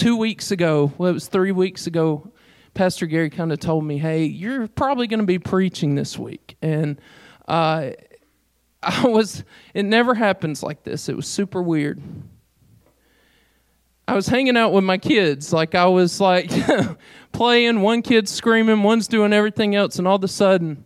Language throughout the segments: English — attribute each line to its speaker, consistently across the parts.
Speaker 1: 2 weeks ago, well, it was 3 weeks ago, Pastor Gary kind of told me, hey, you're probably going to be preaching this week. And it never happens like this. It was super weird. I was hanging out with my kids. Like, I was like playing, one kid's screaming, one's doing everything else, and all of a sudden,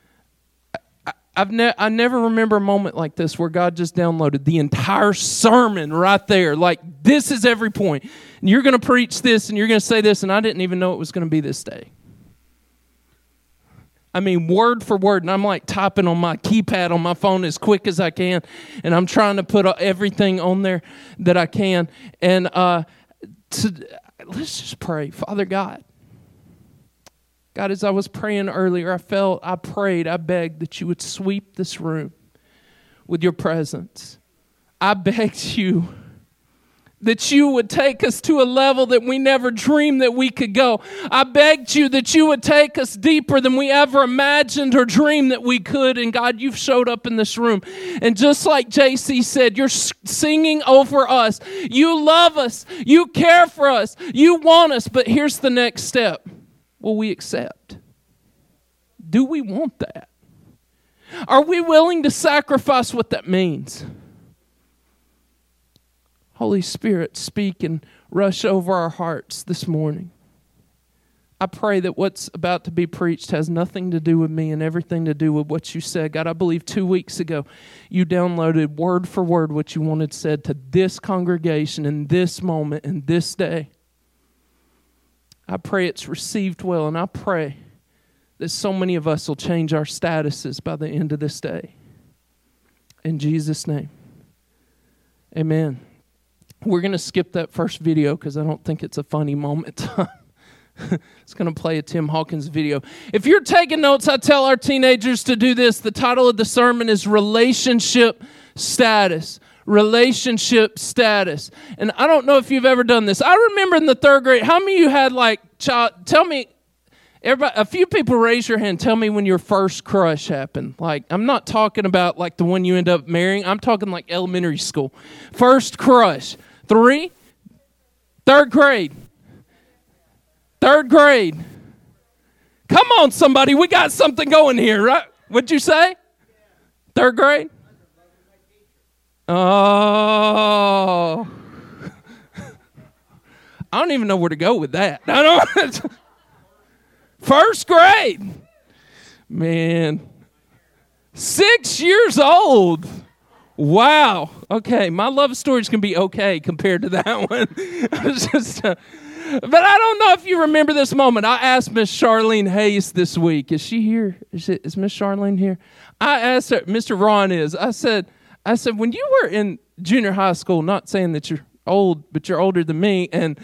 Speaker 1: I never remember a moment like this where God just downloaded the entire sermon right there. Like, this is every point. And you're going to preach this, and you're going to say this, and I didn't even know it was going to be this day. I mean, word for word, and I'm like typing on my keypad on my phone as quick as I can, and I'm trying to put everything on there that I can. And let's just pray. Father God, as I was praying earlier, I prayed, I begged that you would sweep this room with your presence. I begged you that you would take us to a level that we never dreamed that we could go. I begged you that you would take us deeper than we ever imagined or dreamed that we could. And God, you've showed up in this room. And just like JC said, you're singing over us. You love us. You care for us. You want us. But here's the next step. Will we accept? Do we want that? Are we willing to sacrifice what that means? Holy Spirit, speak and rush over our hearts this morning. I pray that what's about to be preached has nothing to do with me and everything to do with what you said. God, I believe 2 weeks ago you downloaded word for word what you wanted said to this congregation in this moment in this day. I pray it's received well, and I pray that so many of us will change our statuses by the end of this day. In Jesus' name, amen. We're going to skip that first video because I don't think it's a funny moment. It's going to play a Tim Hawkins video. If you're taking notes, I tell our teenagers to do this. The title of the sermon is Relationship Status. Relationship status. And I don't know if you've ever done this. I remember in the 3rd grade, how many of you had tell me, everybody, a few people raise your hand, tell me when your first crush happened. Like, I'm not talking about like the one you end up marrying. I'm talking like elementary school. First crush. 3? 3rd grade. 3rd grade. Come on, somebody. We got something going here, right? What'd you say? 3rd grade? Oh. I don't even know where to go with that. I don't. 1st grade. Man. 6 years old. Wow. Okay, my love stories can be okay compared to that one. But I don't know if you remember this moment. I asked Miss Charlene Hayes this week. Is she here? Is Miss Charlene here? I asked her, Mr. Ron is. I said, when you were in junior high school, not saying that you're old, but you're older than me, and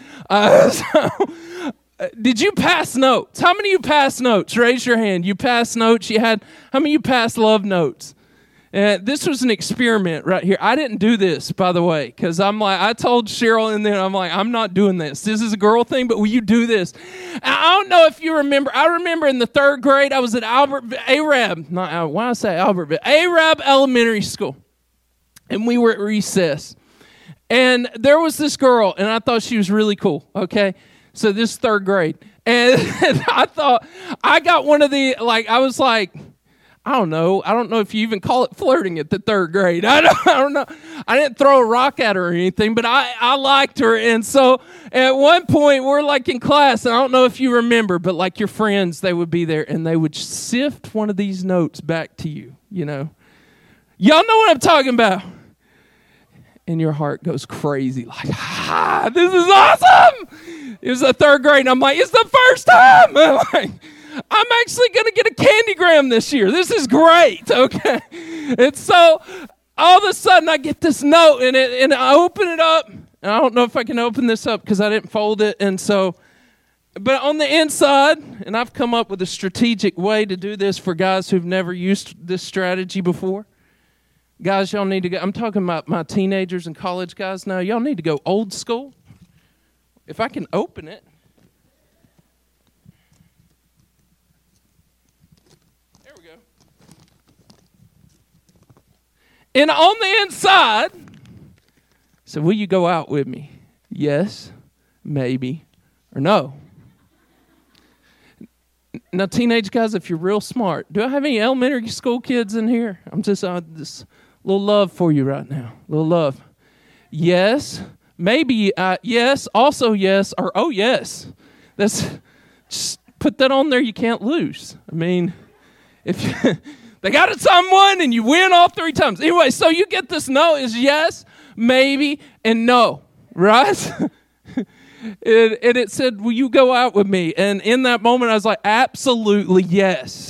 Speaker 1: did you pass notes? How many of you passed notes? Raise your hand. You passed notes. How many of you passed love notes? This was an experiment right here. I didn't do this, by the way, because I told Cheryl, and then I'm like, I'm not doing this. This is a girl thing, but will you do this? I don't know if you remember. I remember in the 3rd grade, I was at Arab Elementary School, and we were at recess. And there was this girl, and I thought she was really cool, okay? So this is 3rd grade. And I thought, I got one of the, I was like, I don't know if you even call it flirting at the 3rd grade. I don't know. I didn't throw a rock at her or anything, but I liked her. And so at one point, we're in class, and I don't know if you remember, but your friends, they would be there, and they would sift one of these notes back to you, you know. Y'all know what I'm talking about. And your heart goes crazy, this is awesome. It was the 3rd grade, and I'm like, it's the first time. I'm actually going to get a Candygram this year. This is great, okay? And so all of a sudden I get this note, and I open it up, and I don't know if I can open this up because I didn't fold it. And so, but on the inside, and I've come up with a strategic way to do this for guys who've never used this strategy before. Guys, y'all need to go. I'm talking about my teenagers and college guys now. Y'all need to go old school. If I can open it. And on the inside, so will you go out with me? Yes. maybe, or no. Now, teenage guys, if you're real smart, do I have any elementary school kids in here? I'm just this little love for you right now. Little love. Yes, maybe, yes, also yes, or oh yes. That's just put that on there. You can't lose. I mean, if they got it someone and you win all 3 times. Anyway, so you get this no is yes, maybe, and no, right? And it said, will you go out with me? And in that moment, I was like, absolutely yes.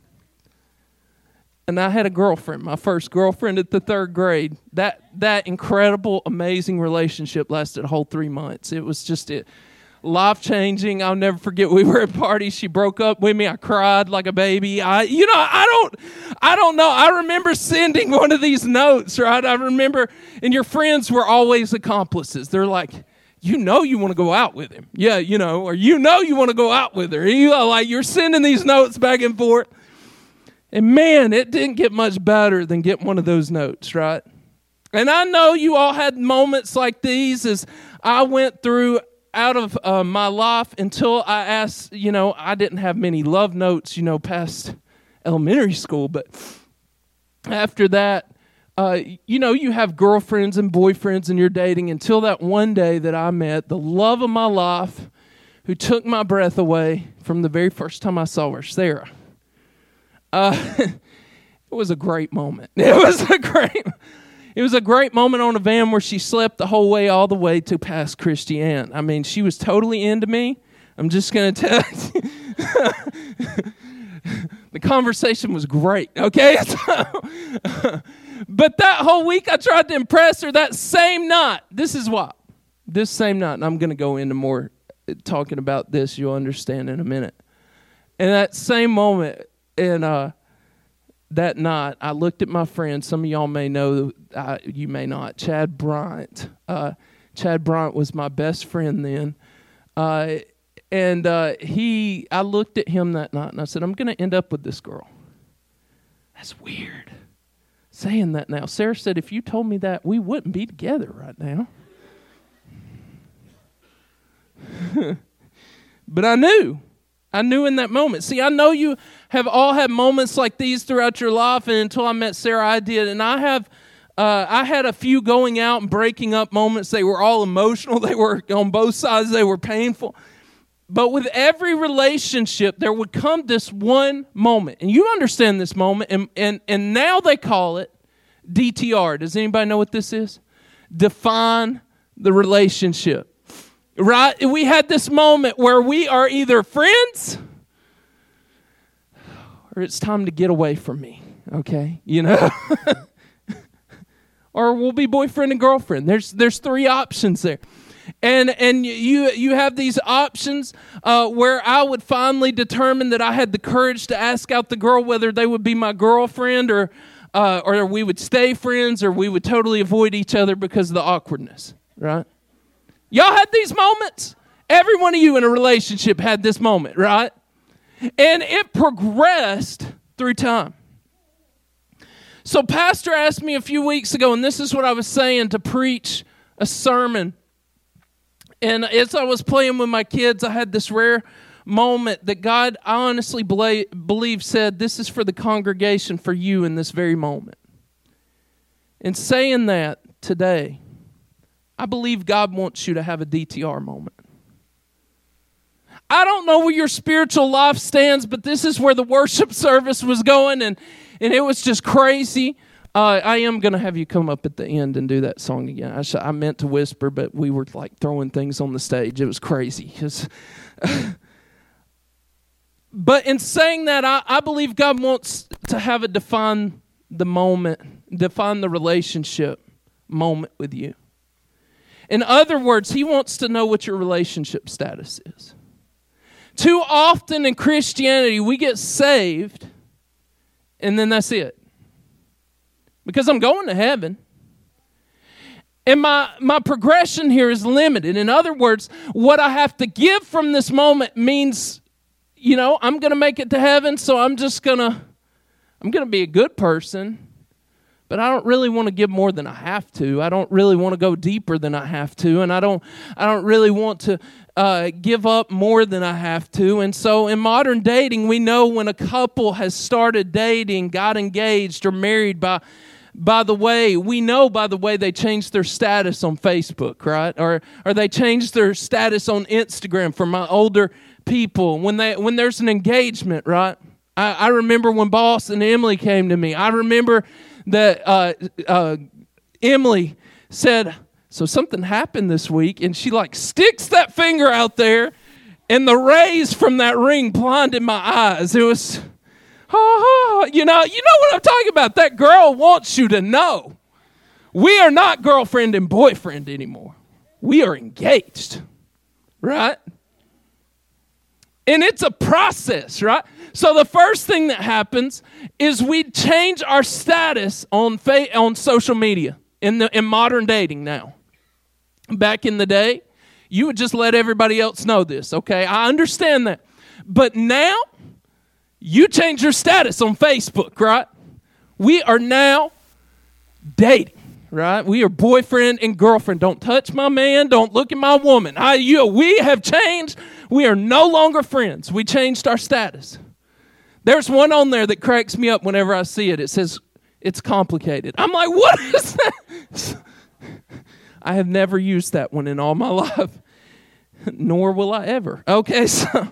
Speaker 1: And I had a girlfriend, my first girlfriend at the 3rd grade. That incredible, amazing relationship lasted a whole 3 months. It was just life-changing. I'll never forget, we were at parties. She broke up with me. I cried like a baby. I don't know. I remember sending one of these notes, right? I remember, and your friends were always accomplices. They're like, you want to go out with him. Yeah, or you want to go out with her. You're sending these notes back and forth. And man, it didn't get much better than getting one of those notes, right? And I know you all had moments like these as I went through out of my life until I asked, I didn't have many love notes, past elementary school. But after that, you have girlfriends and boyfriends and you're dating until that one day that I met the love of my life who took my breath away from the very first time I saw her, Sarah. It was a great moment. It was a great moment on a van where she slept the whole way all the way to past Christiane. I mean, she was totally into me. I'm just going to tell you. The conversation was great, okay? But that whole week I tried to impress her. That same night, this same night, and I'm going to go into more talking about this, you'll understand in a minute. And that same moment, and that night, I looked at my friend. Some of y'all may know, you may not, Chad Bryant. Chad Bryant was my best friend then. I looked at him that night, and I said, I'm going to end up with this girl. That's weird, saying that now. Sarah said, if you told me that, we wouldn't be together right now. But I knew in that moment. See, I know you have all had moments like these throughout your life, and until I met Sarah, I did. And I had a few going out and breaking up moments. They were all emotional. They were on both sides. They were painful. But with every relationship, there would come this one moment. And you understand this moment, and now they call it DTR. Does anybody know what this is? Define the relationship. Right? We had this moment where we are either friends or it's time to get away from me, okay? Or we'll be boyfriend and girlfriend. There's 3 options there. And you have these options where I would finally determine that I had the courage to ask out the girl whether they would be my girlfriend or we would stay friends or we would totally avoid each other because of the awkwardness, right? Y'all had these moments? Every one of you in a relationship had this moment, right? And it progressed through time. So Pastor asked me a few weeks ago, and this is what I was saying, to preach a sermon. And as I was playing with my kids, I had this rare moment that God, I honestly believe, said, this is for the congregation, for you in this very moment. In saying that today, I believe God wants you to have a DTR moment. I don't know where your spiritual life stands, but this is where the worship service was going, and it was just crazy. I am going to have you come up at the end and do that song again. I meant to whisper, but we were like throwing things on the stage. It was crazy. But in saying that, I believe God wants to have a define the relationship moment with you. In other words, He wants to know what your relationship status is. Too often in Christianity, we get saved, and then that's it. Because I'm going to heaven. And my progression here is limited. In other words, what I have to give from this moment means, I'm going to make it to heaven, so I'm going to be a good person. but I don't really want to give more than I have to. I don't really want to go deeper than I have to, and I don't really want to give up more than I have to. And so in modern dating, we know when a couple has started dating, got engaged, or married by the way they changed their status on Facebook, right? Or they changed their status on Instagram for my older people. When there's an engagement, right? I remember when Boss and Emily came to me. I remember that Emily said, so something happened this week, and she like sticks that finger out there, and the rays from that ring blinded my eyes. It was, you know what I'm talking about. That girl wants you to know. We are not girlfriend and boyfriend anymore. We are engaged, right? And it's a process, right? So the first thing that happens is we change our status on social media in modern dating now. Back in the day, you would just let everybody else know this, okay? I understand that. But now, you change your status on Facebook, right? We are now dating, right? We are boyfriend and girlfriend. Don't touch my man. Don't look at my woman. We have changed. We are no longer friends. We changed our status. There's one on there that cracks me up whenever I see it. It says, it's complicated. I'm like, what is that? I have never used that one in all my life, nor will I ever. Okay, so...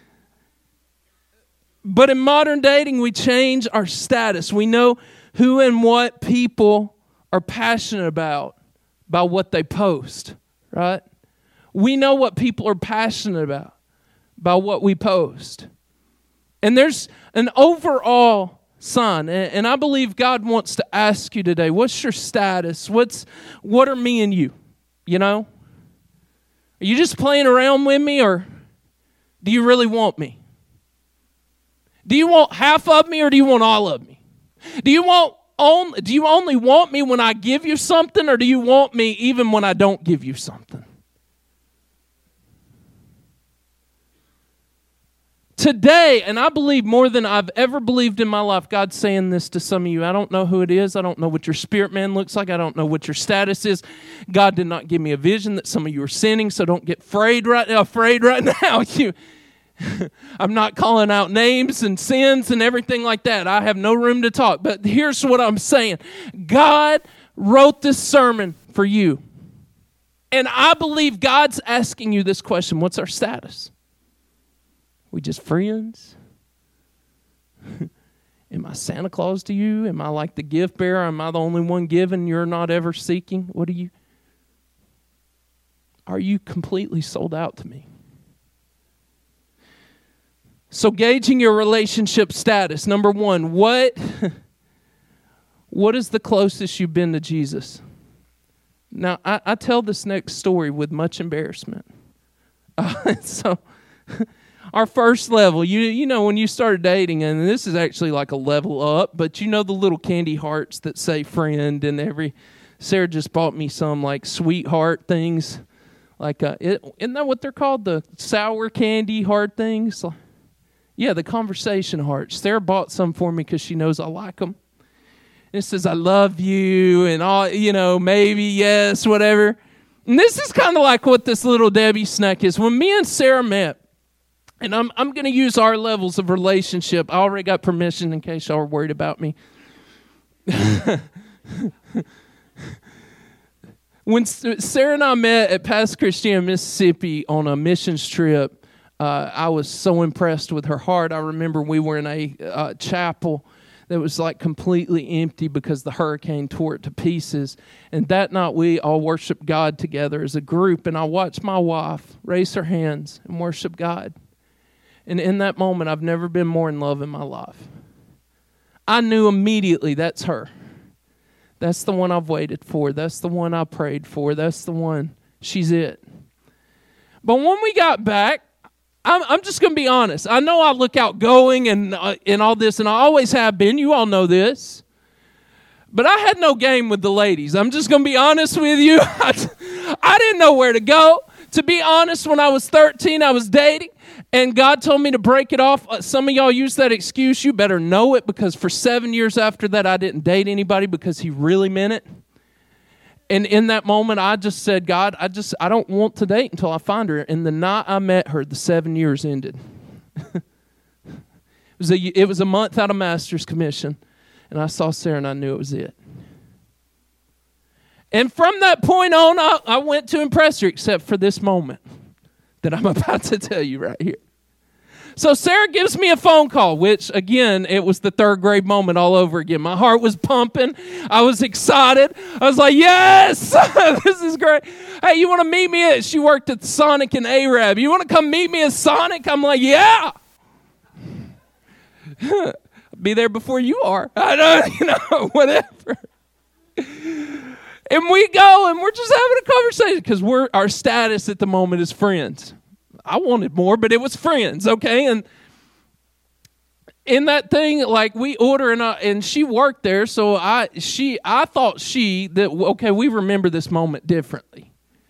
Speaker 1: But in modern dating, we change our status. We know who and what people are passionate about by what they post, right? We know what people are passionate about by what we post. And there's an overall sign, and I believe God wants to ask you today, what's your status? What are me and you? You know? Are you just playing around with me, or do you really want me? Do you want half of me, or do you want all of me? Do you only want me when I give you something, or do you want me even when I don't give you something? Today, and I believe more than I've ever believed in my life, God's saying this to some of you. I don't know who it is. I don't know what your spirit man looks like. I don't know what your status is. God did not give me a vision that some of you are sinning, so don't get afraid right now. I'm not calling out names and sins and everything like that. I have no room to talk. But here's what I'm saying. God wrote this sermon for you. And I believe God's asking you this question. What's our status? We just friends? Am I Santa Claus to you? Am I like the gift bearer? Am I the only one giving? You're not ever seeking? Are you completely sold out to me? So gauging your relationship status. Number one, what is the closest you've been to Jesus? Now, I tell this next story with much embarrassment. So our first level, you know when you started dating, and this is actually like a level up, but you know the little candy hearts that say friend, and Sarah just bought me some like sweetheart things. Like, isn't that what they're called? The sour candy heart things? Yeah, the conversation hearts. Sarah bought some for me because she knows I like them. And it says, I love you, and all, maybe, yes, whatever. And this is kind of like what this little Debbie snack is. When me and Sarah met, and I'm going to use our levels of relationship. I already got permission in case y'all are worried about me. When Sarah and I met at Pass Christiana, Mississippi on a missions trip, I was so impressed with her heart. I remember we were in a chapel that was like completely empty because the hurricane tore it to pieces. And that night we all worshiped God together as a group. And I watched my wife raise her hands and worship God. And in that moment, I've never been more in love in my life. I knew immediately that's her. That's the one I've waited for. That's the one I prayed for. That's the one. She's it. But when we got back, I'm just going to be honest. I know I look outgoing and all this, and I always have been. You all know this. But I had no game with the ladies. I'm just going to be honest with you. I didn't know where to go. To be honest, when I was 13, I was dating, and God told me to break it off. Some of y'all use that excuse. You better know it, because for 7 years after that, I didn't date anybody because he really meant it. And in that moment, I just said, God, I don't want to date until I find her. And the night I met her, the 7 years ended. It was a month out of master's commission, and I saw Sarah, and I knew it was it. And from that point on, I went to impress her, except for this moment that I'm about to tell you right here. So Sarah gives me a phone call, which, again, it was the third grade moment all over again. My heart was pumping. I was excited. I was like, yes, this is great. Hey, you want to meet me she worked at Sonic and Arab. You want to come meet me at Sonic? I'm like, yeah. I'll be there before you are. I don't, whatever. And we go, and we're just having a conversation because our status at the moment is friends. I wanted more, but it was friends, okay? And in that thing, like, we order, and she worked there, so I thought okay, we remember this moment differently.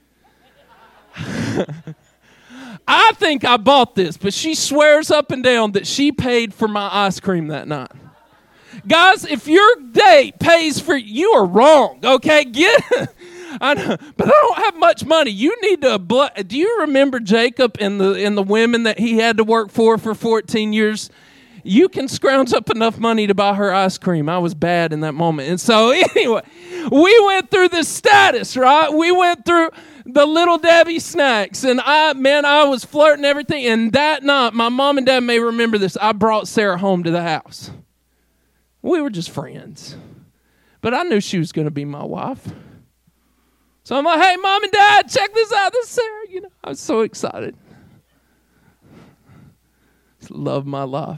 Speaker 1: I think I bought this, but she swears up and down that she paid for my ice cream that night. Guys, if your date pays for you are wrong, okay? I know, but I don't have much money. You need to. Do you remember Jacob and the women that he had to work for 14 years? You can scrounge up enough money to buy her ice cream. I was bad in that moment. And so anyway, we went through the status, right? We went through the Little Debbie snacks, and I was flirting everything. And that night, my mom and dad may remember this, I brought Sarah home to the house. We were just friends. But I knew she was going to be my wife. So I'm like, hey, Mom and Dad, check this out. This is Sarah. I was so excited. Just love my life.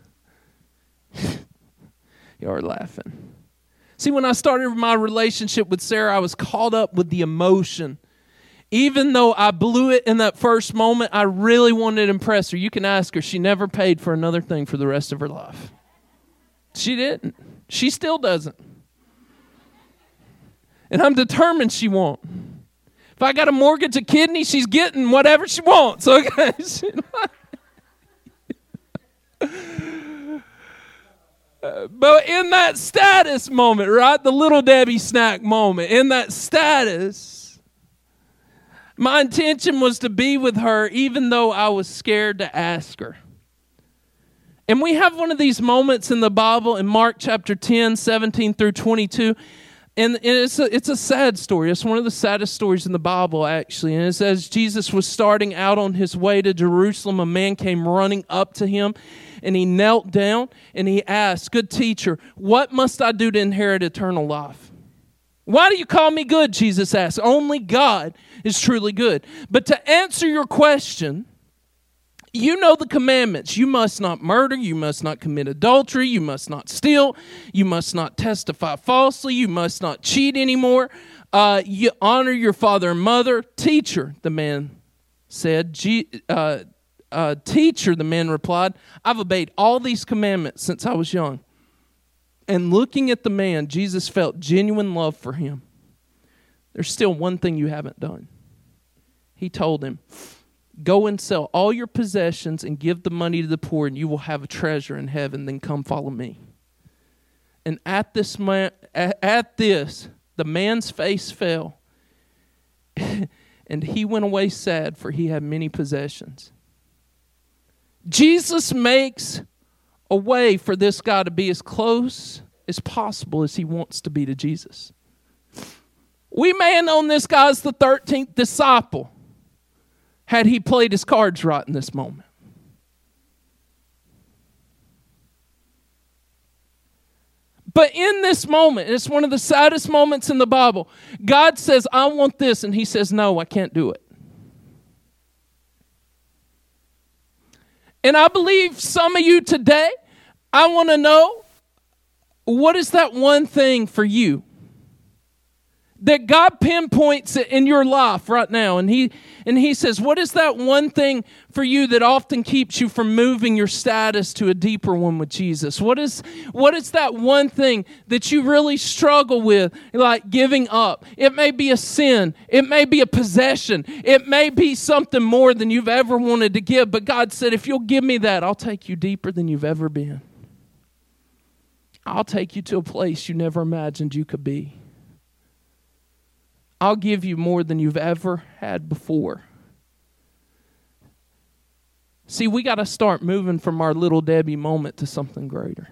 Speaker 1: Y'all are laughing. See, when I started my relationship with Sarah, I was caught up with the emotion. Even though I blew it in that first moment, I really wanted to impress her. You can ask her. She never paid for another thing for the rest of her life. She didn't. She still doesn't. And I'm determined she won't. If I got to mortgage a kidney, she's getting whatever she wants. Okay. But in that status moment, right? The Little Debbie snack moment. In that status, my intention was to be with her even though I was scared to ask her. And we have one of these moments in the Bible in Mark chapter 10, 17 through 22. And it's a sad story. It's one of the saddest stories in the Bible, actually. And it says, Jesus was starting out on his way to Jerusalem. A man came running up to him, and he knelt down, and he asked, "Good teacher, what must I do to inherit eternal life?" "Why do you call me good?" Jesus asked. "Only God is truly good. But to answer your question, you know the commandments. You must not murder. You must not commit adultery. You must not steal. You must not testify falsely. You must not cheat anymore. You honor your father and mother." "Teacher," the man said. "Teacher," the man replied, "I've obeyed all these commandments since I was young." And looking at the man, Jesus felt genuine love for him. "There's still one thing you haven't done." He told him, "Go and sell all your possessions and give the money to the poor, and you will have a treasure in heaven. Then come follow me." And at this, the man's face fell, and he went away sad, for he had many possessions. Jesus makes a way for this guy to be as close as possible as he wants to be to Jesus. We may have known this guy as the 13th disciple had he played his cards right in this moment. But in this moment, it's one of the saddest moments in the Bible, God says, "I want this," and he says, "No, I can't do it." And I believe some of you today, I want to know, what is that one thing for you that God pinpoints it in your life right now. And he says, what is that one thing for you that often keeps you from moving your status to a deeper one with Jesus? What is that one thing that you really struggle with, like giving up? It may be a sin. It may be a possession. It may be something more than you've ever wanted to give. But God said, if you'll give me that, I'll take you deeper than you've ever been. I'll take you to a place you never imagined you could be. I'll give you more than you've ever had before. See, we got to start moving from our little Debbie moment to something greater.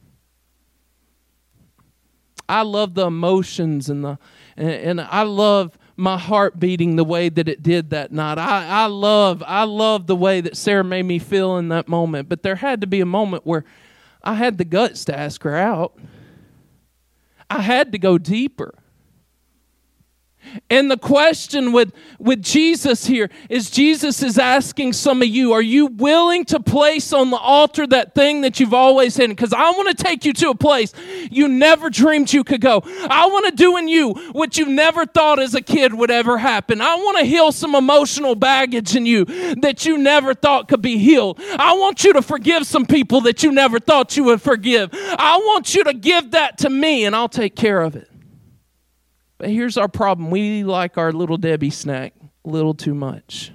Speaker 1: I love the emotions and I love my heart beating the way that it did that night. I love the way that Sarah made me feel in that moment. But there had to be a moment where I had the guts to ask her out. I had to go deeper. And the question with Jesus here is Jesus is asking some of you, are you willing to place on the altar that thing that you've always hidden? Because I want to take you to a place you never dreamed you could go. I want to do in you what you never thought as a kid would ever happen. I want to heal some emotional baggage in you that you never thought could be healed. I want you to forgive some people that you never thought you would forgive. I want you to give that to me and I'll take care of it. But here's our problem. We like our little Debbie snack a little too much.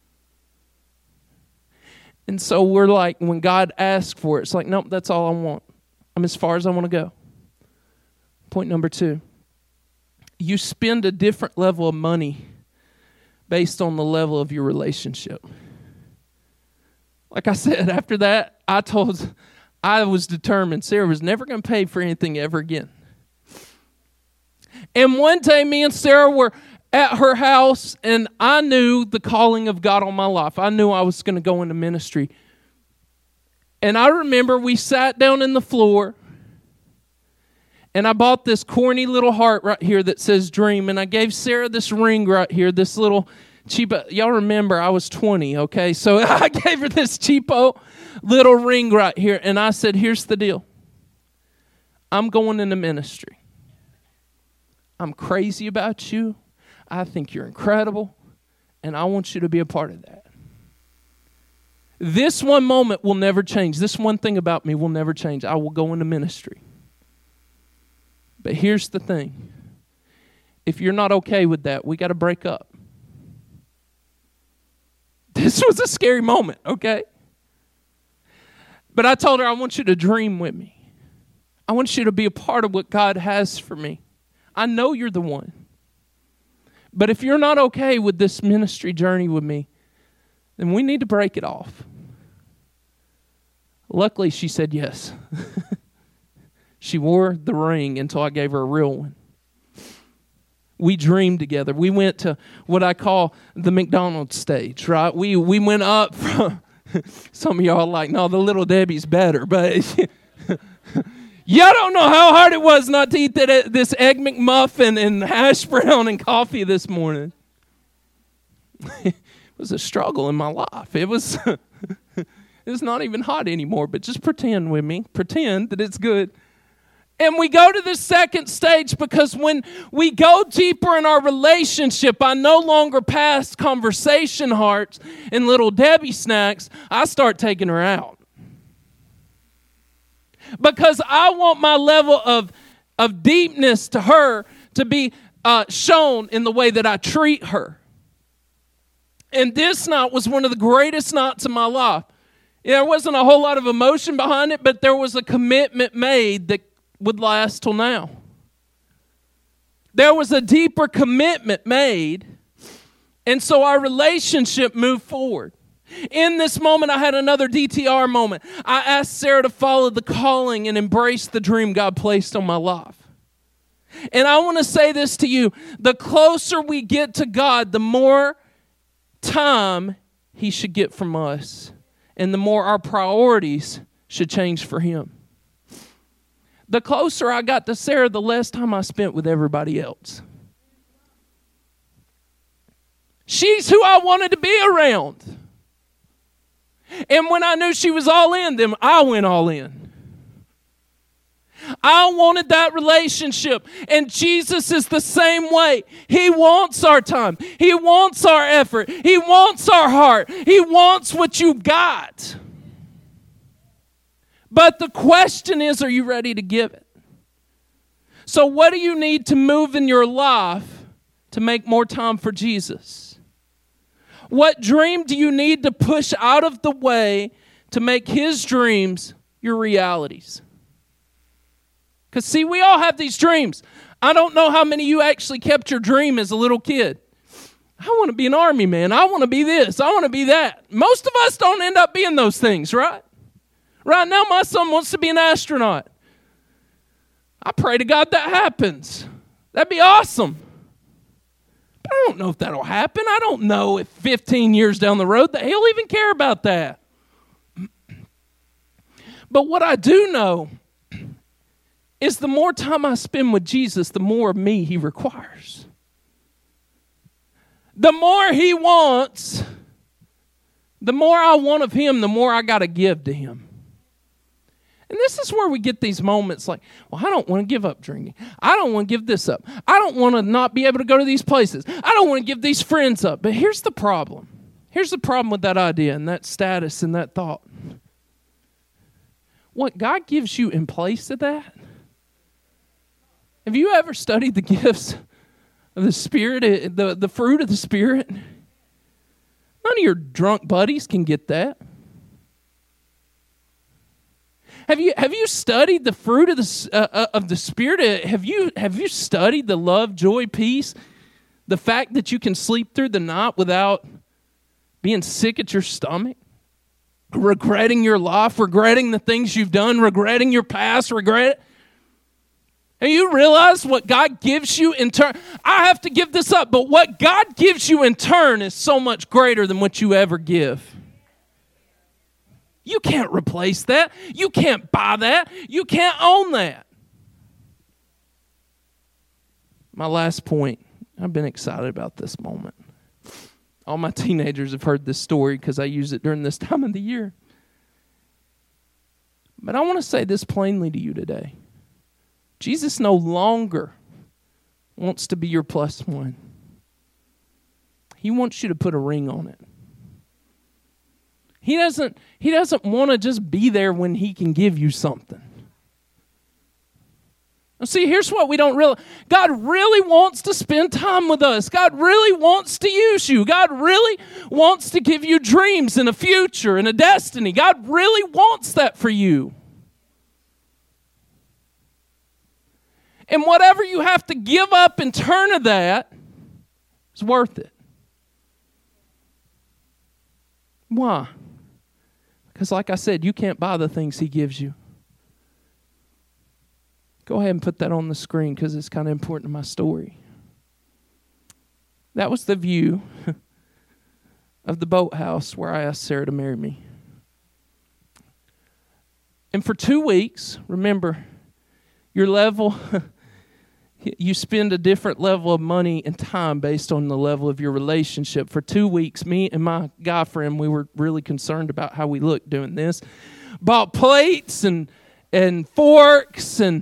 Speaker 1: And so we're like, when God asks for it, it's like, nope, that's all I want. I'm as far as I want to go. Point number 2. You spend a different level of money based on the level of your relationship. Like I said, after that, I was determined Sarah was never going to pay for anything ever again. And one day, me and Sarah were at her house, and I knew the calling of God on my life. I knew I was going to go into ministry. And I remember we sat down in the floor, and I bought this corny little heart right here that says dream, and I gave Sarah this ring right here, this little cheapo. Y'all remember, I was 20, okay? So I gave her this cheapo little ring right here, and I said, here's the deal. I'm going into ministry. I'm crazy about you. I think you're incredible. And I want you to be a part of that. This one moment will never change. This one thing about me will never change. I will go into ministry. But here's the thing. If you're not okay with that, we got to break up. This was a scary moment, okay? But I told her, I want you to dream with me. I want you to be a part of what God has for me. I know you're the one. But if you're not okay with this ministry journey with me, then we need to break it off. Luckily, she said yes. She wore the ring until I gave her a real one. We dreamed together. We went to what I call the McDonald's stage, right? We went up from, some of y'all are like, no, the little Debbie's better, but y'all don't know how hard it was not to eat this Egg McMuffin and hash brown and coffee this morning. It was a struggle in my life. It was it's not even hot anymore, but just pretend with me. Pretend that it's good. And we go to the second stage because when we go deeper in our relationship, I no longer pass conversation hearts and little Debbie snacks. I start taking her out. Because I want my level of deepness to her to be shown in the way that I treat her. And this night was one of the greatest nights of my life. There wasn't a whole lot of emotion behind it, but there was a commitment made that would last till now. There was a deeper commitment made, and so our relationship moved forward. In this moment, I had another DTR moment. I asked Sarah to follow the calling and embrace the dream God placed on my life. And I want to say this to you. The closer we get to God, the more time He should get from us. And the more our priorities should change for Him. The closer I got to Sarah, the less time I spent with everybody else. She's who I wanted to be around. And when I knew she was all in, then I went all in. I wanted that relationship. And Jesus is the same way. He wants our time. He wants our effort. He wants our heart. He wants what you got. But the question is, are you ready to give it? So what do you need to move in your life to make more time for Jesus? What dream do you need to push out of the way to make His dreams your realities? Because see, we all have these dreams. I don't know how many of you actually kept your dream as a little kid. I want to be an army man. I want to be this. I want to be that. Most of us don't end up being those things, right? Right now, my son wants to be an astronaut. I pray to God that happens. That'd be awesome. But I don't know if that'll happen. I don't know if 15 years down the road that he'll even care about that. But what I do know is the more time I spend with Jesus, the more of me He requires. The more He wants, the more I want of Him, the more I got to give to Him. And this is where we get these moments like, well, I don't want to give up drinking. I don't want to give this up. I don't want to not be able to go to these places. I don't want to give these friends up. But here's the problem. Here's the problem with that idea and that status and that thought. What God gives you in place of that? Have you ever studied the gifts of the Spirit, the fruit of the Spirit? None of your drunk buddies can get that. Have you studied the fruit of the Spirit? Have you studied the love, joy, peace? The fact that you can sleep through the night without being sick at your stomach? Regretting your life, regretting the things you've done, regretting your past, Have you realized what God gives you in turn? I have to give this up, but what God gives you in turn is so much greater than what you ever give. You can't replace that. You can't buy that. You can't own that. My last point, I've been excited about this moment. All my teenagers have heard this story because I use it during this time of the year. But I want to say this plainly to you today. Jesus no longer wants to be your plus one. He wants you to put a ring on it. He doesn't want to just be there when He can give you something. Now see, here's what we don't realize. God really wants to spend time with us. God really wants to use you. God really wants to give you dreams and a future and a destiny. God really wants that for you. And whatever you have to give up in turn of that is worth it. Why? Because like I said, you can't buy the things He gives you. Go ahead and put that on the screen because it's kind of important to my story. That was the view of the boathouse where I asked Sarah to marry me. And for 2 weeks, remember, your level, you spend a different level of money and time based on the level of your relationship. For 2 weeks, me and my guy friend, we were really concerned about how we looked doing this. Bought plates and forks and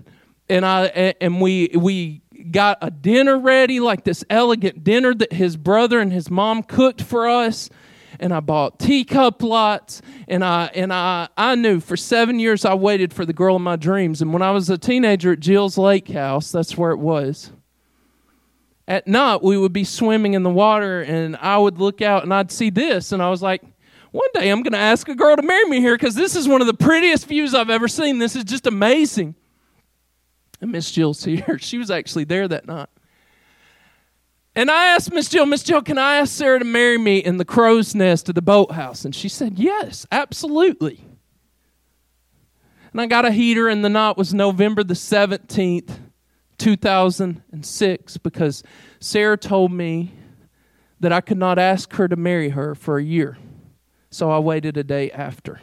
Speaker 1: we got a dinner ready, like this elegant dinner that his brother and his mom cooked for us. And I bought teacup lots. And I knew for 7 years I waited for the girl of my dreams. And when I was a teenager at Jill's Lake House, that's where it was. At night, we would be swimming in the water, and I would look out, and I'd see this. And I was like, one day I'm going to ask a girl to marry me here because this is one of the prettiest views I've ever seen. This is just amazing. And Miss Jill's here. She was actually there that night. And I asked Miss Jill, can I ask Sarah to marry me in the crow's nest of the boathouse? And she said, yes, absolutely. And I got a heater, and the night was November the 17th, 2006, because Sarah told me that I could not ask her to marry her for a year. So I waited a day after.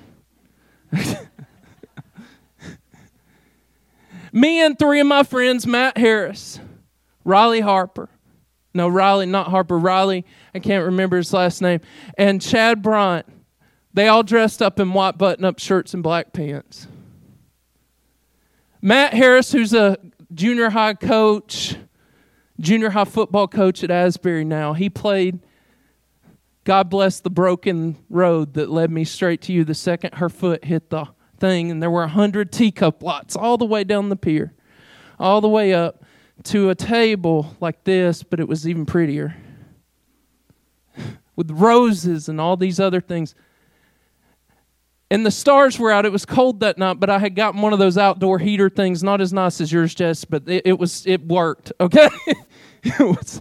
Speaker 1: Me and 3 of my friends, Matt Harris, Riley, I can't remember his last name, and Chad Bryant, they all dressed up in white button-up shirts and black pants. Matt Harris, who's a junior high football coach at Asbury now, he played God Bless the Broken Road that led me straight to you the second her foot hit the thing, and there were 100 teacup lots all the way down the pier, all the way up to a table like this, but it was even prettier, with roses and all these other things. And the stars were out. It was cold that night, but I had gotten one of those outdoor heater things, not as nice as yours, Jess, but it worked, okay? It was.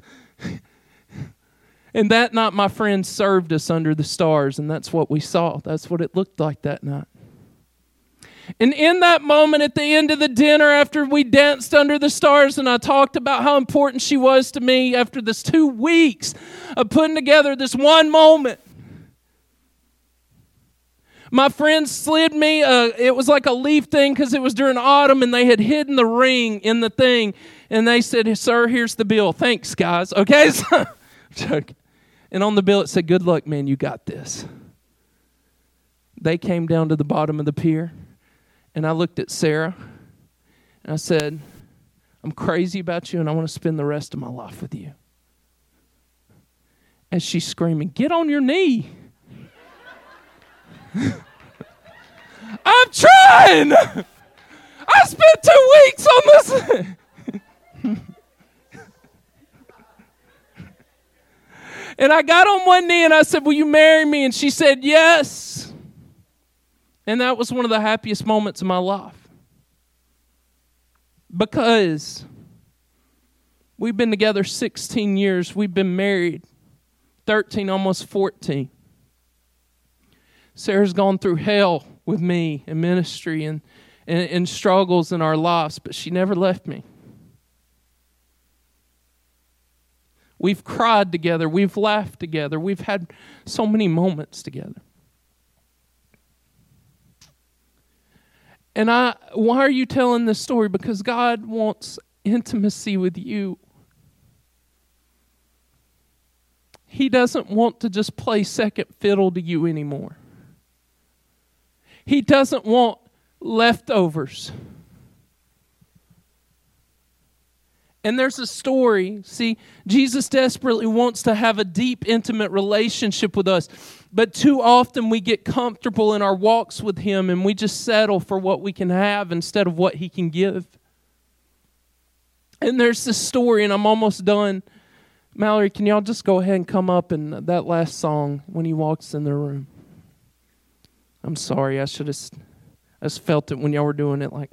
Speaker 1: And that night, my friends served us under the stars, and that's what we saw. That's what it looked like that night. And in that moment at the end of the dinner, after we danced under the stars and I talked about how important she was to me after this 2 weeks of putting together this one moment, my friends slid me, it was like a leaf thing because it was during autumn and they had hidden the ring in the thing. And they said, "Sir, here's the bill. Thanks, guys." Okay? And on the bill it said, "Good luck, man. You got this." They came down to the bottom of the pier. And I looked at Sarah. And I said, "I'm crazy about you and I want to spend the rest of my life with you." And she's screaming, "Get on your knee." I'm trying. I spent 2 weeks on this. And I got on one knee and I said, "Will you marry me?" And she said, "Yes." And that was one of the happiest moments of my life. Because we've been together 16 years. We've been married 13, almost 14. Sarah's gone through hell with me in ministry and struggles in our lives, but she never left me. We've cried together. We've laughed together. We've had so many moments together. And why are you telling this story? Because God wants intimacy with you. He doesn't want to just play second fiddle to you anymore. He doesn't want leftovers. And there's a story. See, Jesus desperately wants to have a deep, intimate relationship with us. But too often we get comfortable in our walks with Him and we just settle for what we can have instead of what He can give. And there's this story, and I'm almost done. Mallory, can y'all just go ahead and come up and that last song when He walks in the room? I'm sorry, I just felt it when y'all were doing it.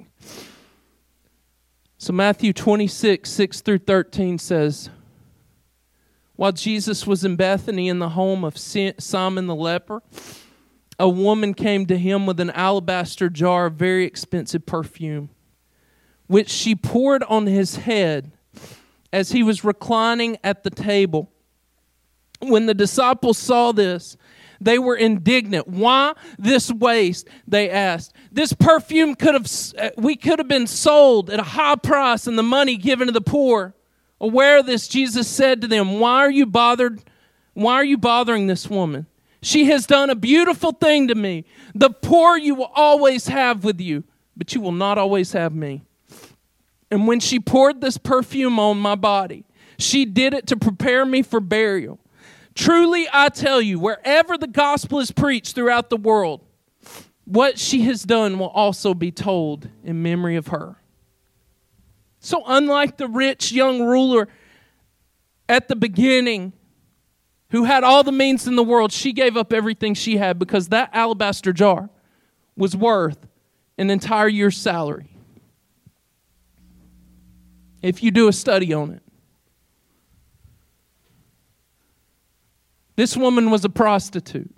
Speaker 1: So Matthew 26, 6 through 13 says, "While Jesus was in Bethany in the home of Simon the leper, a woman came to him with an alabaster jar of very expensive perfume, which she poured on his head as he was reclining at the table. When the disciples saw this, they were indignant. Why this waste? They asked. This perfume could have been sold at a high price and the money given to the poor. Aware of this, Jesus said to them, Why are you bothering this woman? She has done a beautiful thing to me. The poor you will always have with you, but you will not always have me. And when she poured this perfume on my body, she did it to prepare me for burial. Truly, I tell you, wherever the gospel is preached throughout the world, what she has done will also be told in memory of her." So unlike the rich young ruler at the beginning, who had all the means in the world, she gave up everything she had because that alabaster jar was worth an entire year's salary. If you do a study on it. This woman was a prostitute.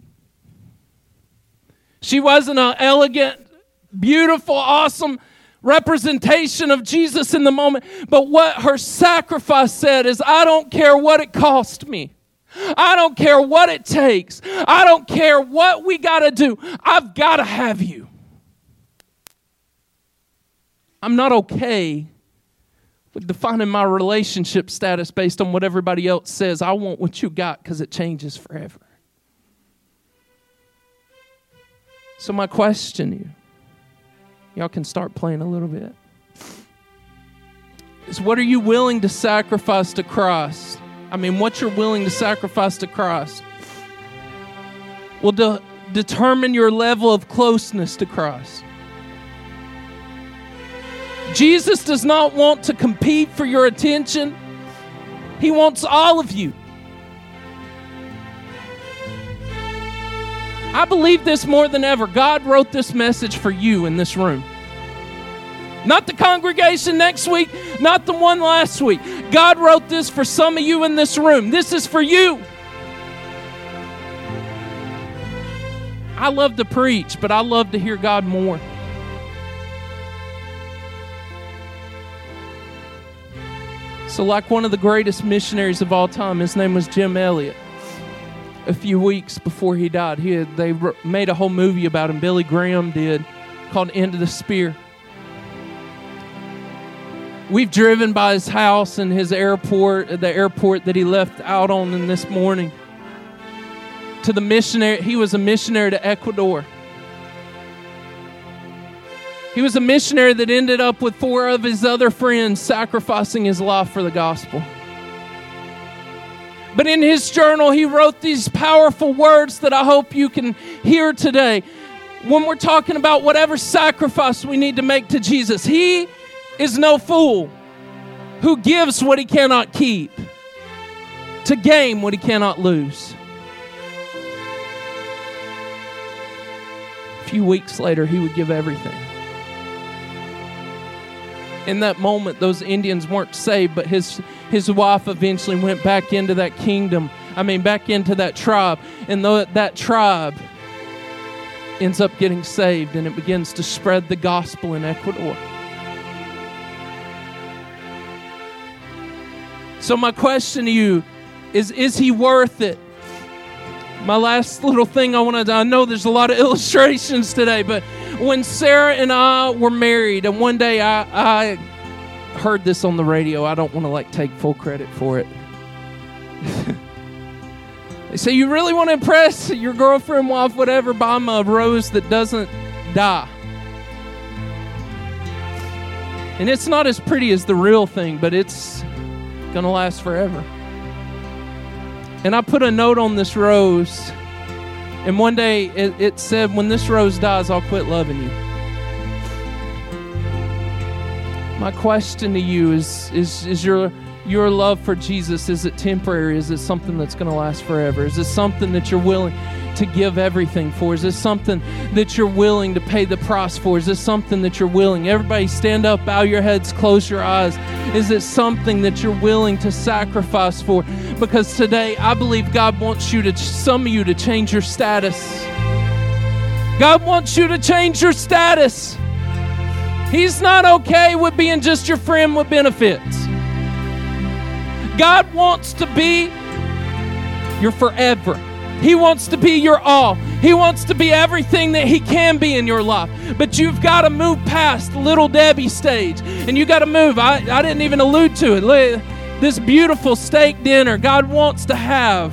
Speaker 1: She wasn't an elegant, beautiful, awesome representation of Jesus in the moment. But what her sacrifice said is, I don't care what it cost me. I don't care what it takes. I don't care what we got to do. I've got to have you. I'm not okay with defining my relationship status based on what everybody else says. I want what you got because it changes forever. So my question to you, y'all can start playing a little bit. is what are you willing to sacrifice to Christ? I mean, what you're willing to sacrifice to Christ will determine your level of closeness to Christ. Jesus does not want to compete for your attention. He wants all of you. I believe this more than ever. God wrote this message for you in this room. Not the congregation next week, not the one last week. God wrote this for some of you in this room. This is for you. I love to preach, but I love to hear God more. So like one of the greatest missionaries of all time, his name was Jim Elliot. A few weeks before he died, they made a whole movie about him, Billy Graham did, called End of the Spear. We've driven by his house and his airport, the airport that he left out on in this morning. To the missionary, he was a missionary to Ecuador. He was a missionary that ended up with 4 of his other friends sacrificing his life for the gospel. But in his journal, he wrote these powerful words that I hope you can hear today. When we're talking about whatever sacrifice we need to make to Jesus, he is no fool who gives what he cannot keep to gain what he cannot lose. A few weeks later, he would give everything. In that moment, those Indians weren't saved, but his wife eventually went back into that kingdom. Back into that tribe. And that tribe ends up getting saved, and it begins to spread the gospel in Ecuador. So my question to you is he worth it? My last little thing I know there's a lot of illustrations today, but when Sarah and I were married, and one day I heard this on the radio. I don't want to take full credit for it. They say, you really want to impress your girlfriend, wife, whatever, buy them a rose that doesn't die. And it's not as pretty as the real thing, but it's going to last forever. And I put a note on this rose, and one day it said, when this rose dies, I'll quit loving you. My question to you is your love for Jesus, is it temporary? Is it something that's going to last forever? Is it something that you're willing to give everything for? Is this something that you're willing to pay the price for? Is this something that you're willing? Everybody stand up, bow your heads, close your eyes. Is it something that you're willing to sacrifice for? Because today, I believe God wants some of you to change your status. God wants you to change your status. He's not okay with being just your friend with benefits. God wants to be your forever. He wants to be your all. He wants to be everything that He can be in your life. But you've got to move past Little Debbie stage. And you got to move. I didn't even allude to it. This beautiful steak dinner, God wants to have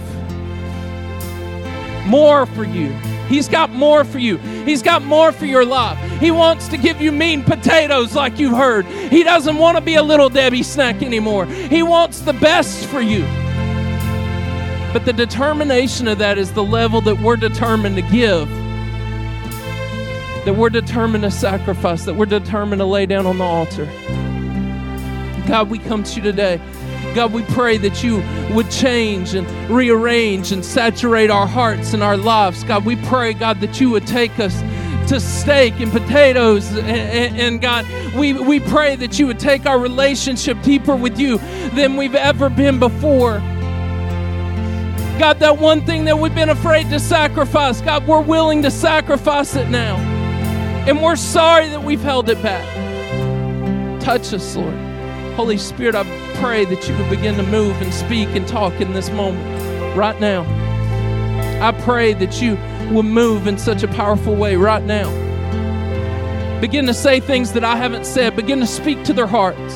Speaker 1: more for you. He's got more for you. He's got more for your life. He wants to give you mean potatoes like you've heard. He doesn't want to be a Little Debbie snack anymore. He wants the best for you. But the determination of that is the level that we're determined to give, that we're determined to sacrifice, that we're determined to lay down on the altar. God, we come to you today. God, we pray that you would change and rearrange and saturate our hearts and our lives. God, we pray, God, that you would take us to steak and potatoes. And God, we pray that you would take our relationship deeper with you than we've ever been before. God, that one thing that we've been afraid to sacrifice, God, we're willing to sacrifice it now. And we're sorry that we've held it back. Touch us, Lord. Holy Spirit, I pray that you would begin to move and speak and talk in this moment, right now. I pray that you will move in such a powerful way right now. Begin to say things that I haven't said. Begin to speak to their hearts.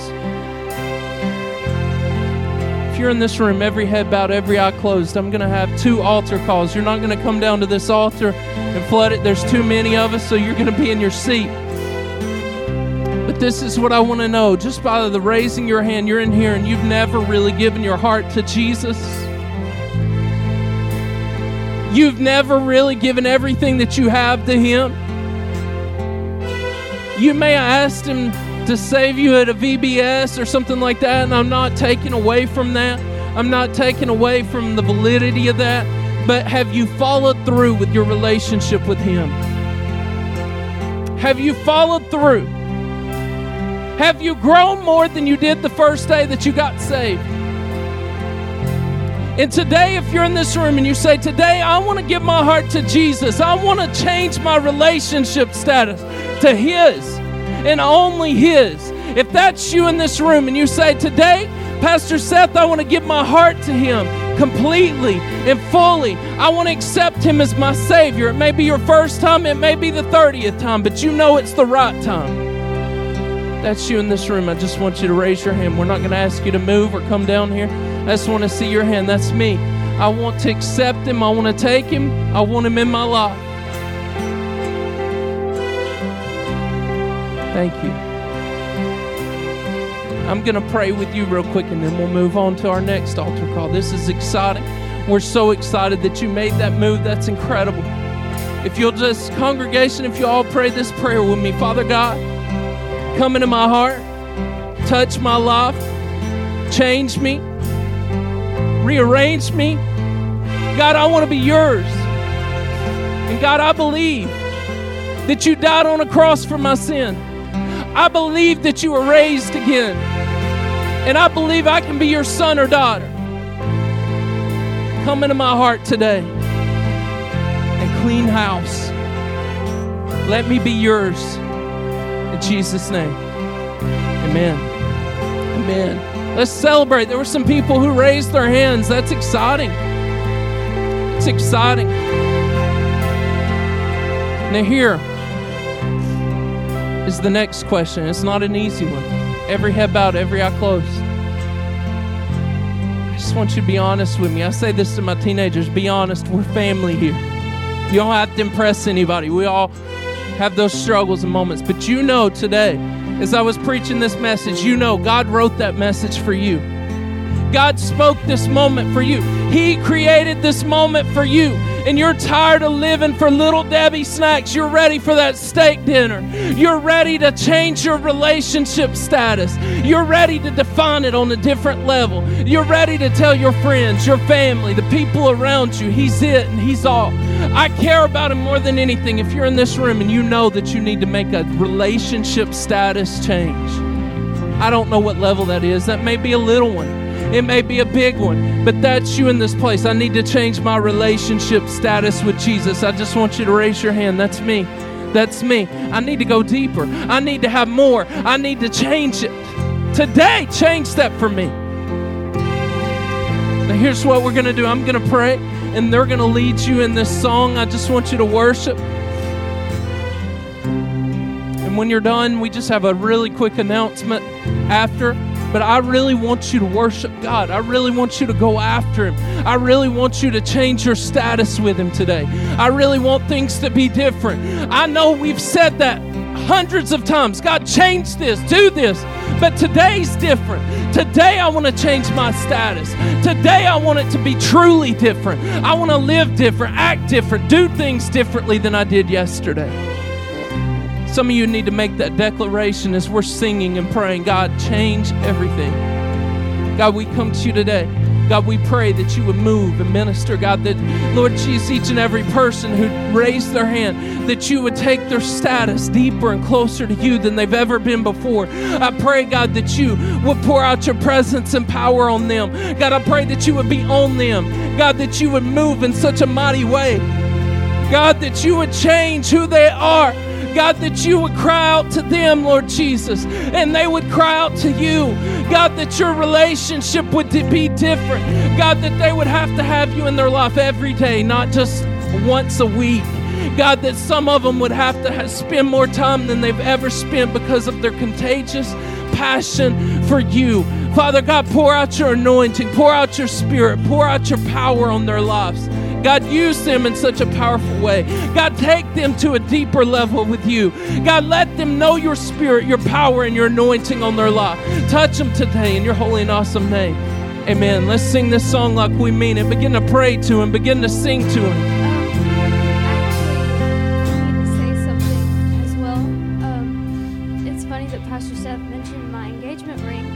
Speaker 1: If you're in this room, every head bowed, every eye closed, I'm going to have 2 altar calls. You're not going to come down to this altar and flood it. There's too many of us, so you're going to be in your seat. But this is what I want to know. Just by the raising your hand, you're in here and you've never really given your heart to Jesus. You've never really given everything that you have to Him. You may have asked Him to save you at a VBS or something like that, and I'm not taking away from that. I'm not taking away from the validity of that. But have you followed through with your relationship with Him? Have you followed through? Have you grown more than you did the first day that you got saved? And today, if you're in this room and you say, today I want to give my heart to Jesus. I want to change my relationship status to His and only His. If that's you in this room and you say, today, Pastor Seth, I want to give my heart to Him completely and fully. I want to accept Him as my Savior. It may be your first time, it may be the 30th time, but you know it's the right time. That's you in this room. I just want you to raise your hand. We're not going to ask you to move or come down here. I just want to see your hand. That's me. I want to accept Him. I want to take Him. I want Him in my life. Thank you. I'm going to pray with you real quick, and then we'll move on to our next altar call. This is exciting. We're so excited that you made that move. That's incredible. If you'll just, congregation, if you all pray this prayer with me. Father God, come into my heart, touch my life, change me, rearrange me. God, I want to be yours. And God, I believe that you died on a cross for my sin. I believe that you were raised again. And I believe I can be your son or daughter. Come into my heart today and clean house. Let me be yours. In Jesus' name. Amen. Amen. Let's celebrate. There were some people who raised their hands. That's exciting. It's exciting. Now here is the next question. It's not an easy one. Every head bowed, every eye closed. I just want you to be honest with me. I say this to my teenagers. Be honest. We're family here. You don't have to impress anybody. We all have those struggles and moments. But you know today, as I was preaching this message, you know God wrote that message for you. God spoke this moment for you. He created this moment for you. And you're tired of living for Little Debbie snacks. You're ready for that steak dinner. You're ready to change your relationship status. You're ready to define it on a different level. You're ready to tell your friends, your family, the people around you, He's it and He's all. I care about Him more than anything. If you're in this room and you know that you need to make a relationship status change, I don't know what level that is. That may be a little one. It may be a big one, but that's you in this place. I need to change my relationship status with Jesus. I just want you to raise your hand. That's me. That's me. I need to go deeper. I need to have more. I need to change it. Today, change that for me. Now, here's what we're going to do. I'm going to pray, and they're going to lead you in this song. I just want you to worship. And when you're done, we just have a really quick announcement after. But I really want you to worship God. I really want you to go after Him. I really want you to change your status with Him today. I really want things to be different. I know we've said that hundreds of times. God, change this, do this. But today's different. Today I want to change my status. Today I want it to be truly different. I want to live different, act different, do things differently than I did yesterday. Some of you need to make that declaration as we're singing and praying. God, change everything. God, we come to you today. God, we pray that you would move and minister. God, that, Lord Jesus, each and every person who raised their hand, that you would take their status deeper and closer to you than they've ever been before. I pray, God, that you would pour out your presence and power on them. God, I pray that you would be on them. God, that you would move in such a mighty way. God, that you would change who they are. God, that you would cry out to them, Lord Jesus, and they would cry out to you. God, that your relationship would be different. God, that they would have to have you in their life every day, not just once a week. God, that some of them would have to spend more time than they've ever spent because of their contagious passion for you. Father God, pour out your anointing, pour out your spirit, pour out your power on their lives. God, use them in such a powerful way. God, take them to a deeper level with you. God, let them know your Spirit, your power, and your anointing on their life. Touch them today in your holy and awesome name. Amen. Let's sing this song like we mean it. Begin to pray to Him. Begin to sing to Him.
Speaker 2: Pastor Seth mentioned my engagement ring.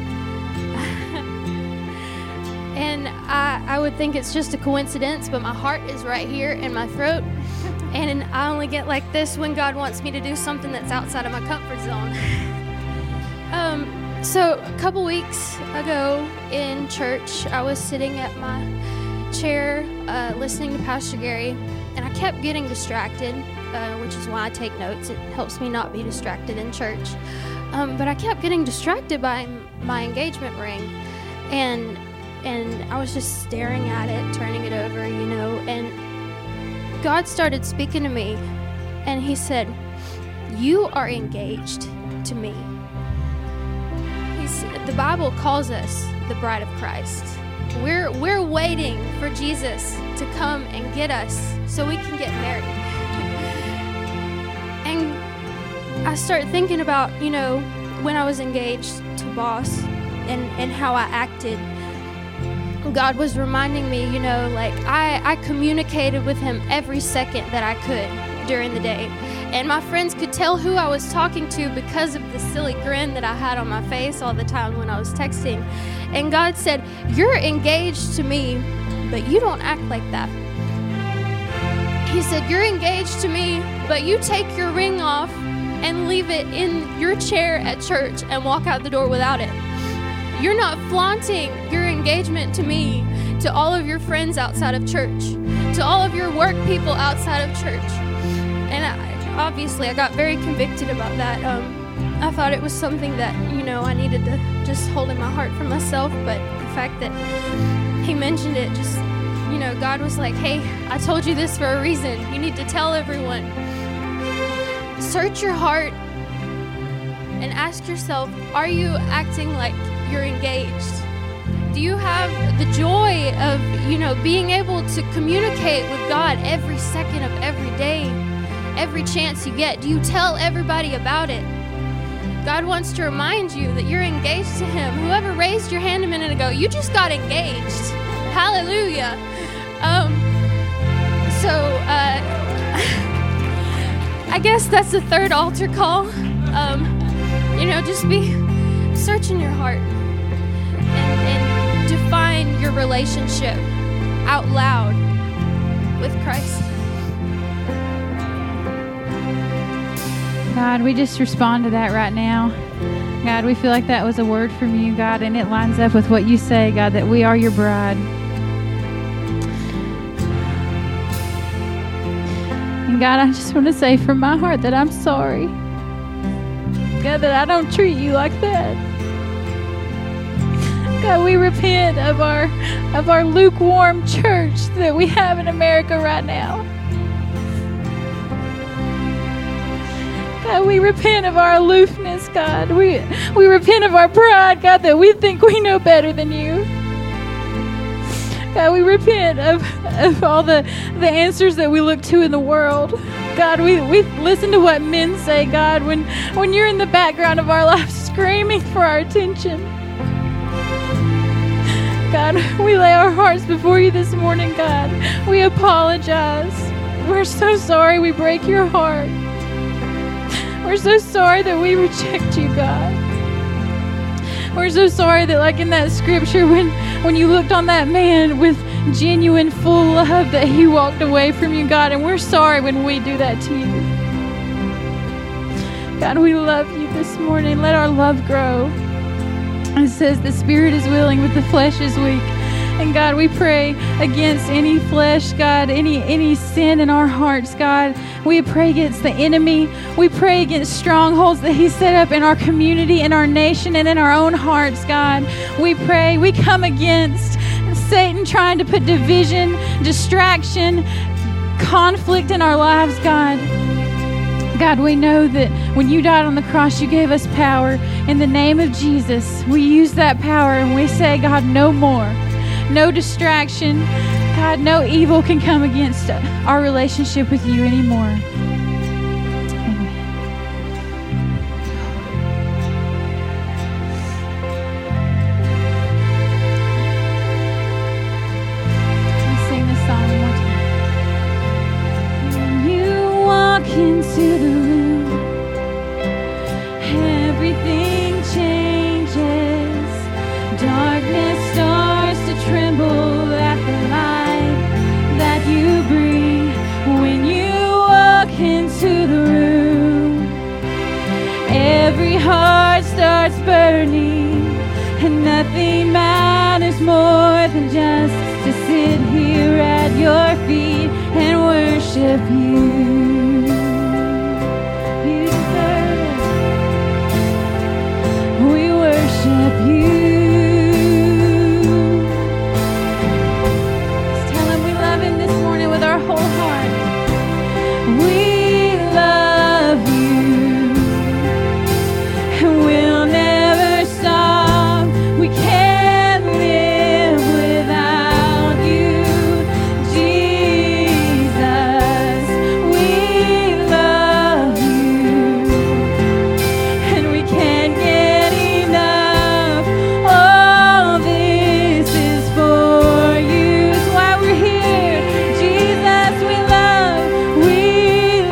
Speaker 2: And I would think it's just a coincidence, but my heart is right here in my throat. And I only get like this when God wants me to do something that's outside of my comfort zone. So a couple weeks ago in church, I was sitting at my chair listening to Pastor Gary, and I kept getting distracted, which is why I take notes. It helps me not be distracted in church. But I kept getting distracted by my engagement ring, and I was just staring at it, turning it over, and God started speaking to me, and He said, "You are engaged to me." The Bible calls us the bride of Christ. We're waiting for Jesus to come and get us so we can get married. And I started thinking about, when I was engaged to Boss and how I acted. God was reminding me, I communicated with him every second that I could during the day. And my friends could tell who I was talking to because of the silly grin that I had on my face all the time when I was texting. And God said, "You're engaged to me, but you don't act like that." He said, "You're engaged to me, but you take your ring off and leave it in your chair at church and walk out the door without it. You're not flaunting your engagement to me, to all of your friends outside of church, to all of your work people outside of church." And obviously I got very convicted about that. I thought it was something that, I needed to just hold in my heart for myself, but the fact that He mentioned it just, God was like, "Hey, I told you this for a reason. You need to tell everyone." Search your heart and ask yourself, are you acting like you're engaged? Do you have the joy of, being able to communicate with God every second of every day, every chance you get? Do you tell everybody about it? God wants to remind you that you're engaged to Him. Whoever raised your hand a minute ago, you just got engaged. Hallelujah. I guess that's the third altar call. Just be searching your heart and define your relationship out loud with Christ.
Speaker 3: God, we just respond to that right now. God, we feel like that was a word from you, God, and it lines up with what you say, God, that we are your bride. And God, I just want to say from my heart that I'm sorry. God, that I don't treat you like that. God, we repent of our lukewarm church that we have in America right now. God, we repent of our aloofness, God. We repent of our pride, God, that we think we know better than you. God, we repent of all the answers that we look to in the world. God, we listen to what men say, God, when you're in the background of our lives screaming for our attention. God, we lay our hearts before you this morning, God. We apologize. We're so sorry we break your heart. We're so sorry that we reject you, God. We're so sorry that, like in that scripture, when you looked on that man with genuine, full love, that he walked away from you, God. And we're sorry when we do that to you. God, we love you this morning. Let our love grow. It says the spirit is willing, but the flesh is weak. And God, we pray against any flesh, God, any sin in our hearts, God. We pray against the enemy. We pray against strongholds that he set up in our community, in our nation, and in our own hearts, God. We pray, we come against Satan trying to put division, distraction, conflict in our lives, God. God, we know that when you died on the cross, you gave us power. In the name of Jesus, we use that power and we say, God, no more. No distraction. God, no evil can come against our relationship with you anymore. Amen. Let's sing this song one more time. When you walk into the room, everything changes. Darkness starts to tremble at the light that you bring. When you walk into the room, every heart starts burning, and nothing matters more than just to sit here at your feet and worship you. You deserve it. We worship you. Let's tell him we love him this morning with our whole heart. We love you, and we'll never stop. We can't live without you, Jesus. We love you, and we can't get enough. All this is for you. It's why we're here. Jesus, we love you.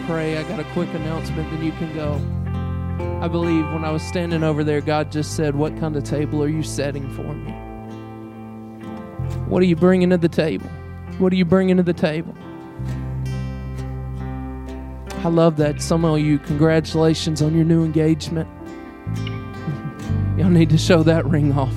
Speaker 1: pray, I got a quick announcement, then you can go. I believe when I was standing over there, God just said, what kind of table are you setting for me? What are you bringing to the table? What are you bringing to the table? I love that. Some of you, congratulations on your new engagement. Y'all need to show that ring off.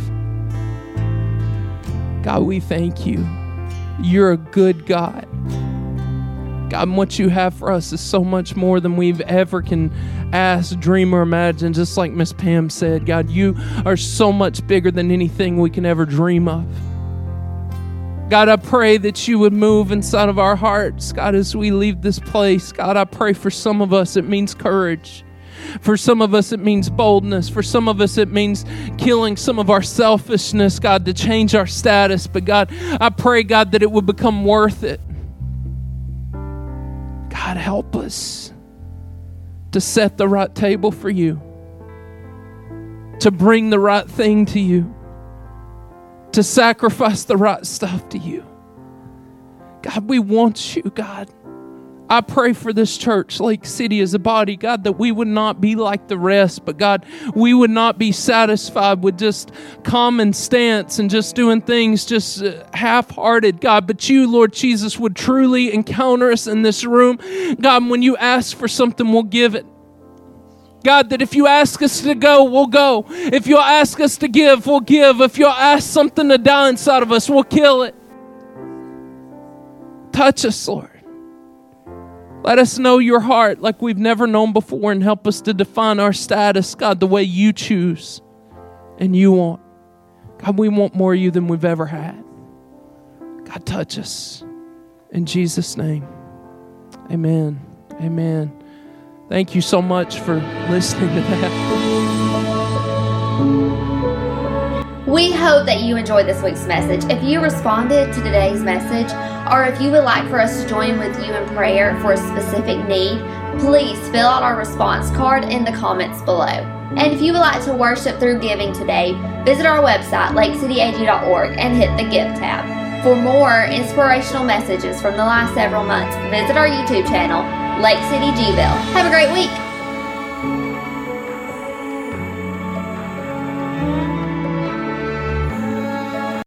Speaker 1: God, we thank you. You're a good God. God, what you have for us is so much more than we've ever can ask, dream, or imagine. Just like Miss Pam said, God, you are so much bigger than anything we can ever dream of. God, I pray that you would move inside of our hearts, God, as we leave this place. God, I pray for some of us it means courage. For some of us, it means boldness. For some of us, it means killing some of our selfishness, God, to change our status. But God, I pray, God, that it would become worth it. God, help us to set the right table for you, to bring the right thing to you, to sacrifice the right stuff to you. God, we want you, God. I pray for this church, Lake City, as a body, God, that we would not be like the rest, but God, we would not be satisfied with just common stance and just doing things just half-hearted, God, but you, Lord Jesus, would truly encounter us in this room. God, when you ask for something, we'll give it. God, that if you ask us to go, we'll go. If you'll ask us to give, we'll give. If you'll ask something to die inside of us, we'll kill it. Touch us, Lord. Let us know your heart like we've never known before, and help us to define our status, God, the way you choose and you want. God, we want more of you than we've ever had. God, touch us. In Jesus' name, amen. Amen. Thank you so much for listening to that.
Speaker 4: We hope that you enjoyed this week's message. If you responded to today's message, or if you would like for us to join with you in prayer for a specific need, please fill out our response card in the comments below. And if you would like to worship through giving today, visit our website, lakecityag.org, and hit the Give tab. For more inspirational messages from the last several months, visit our YouTube channel, Lake City Gville. Have a great week.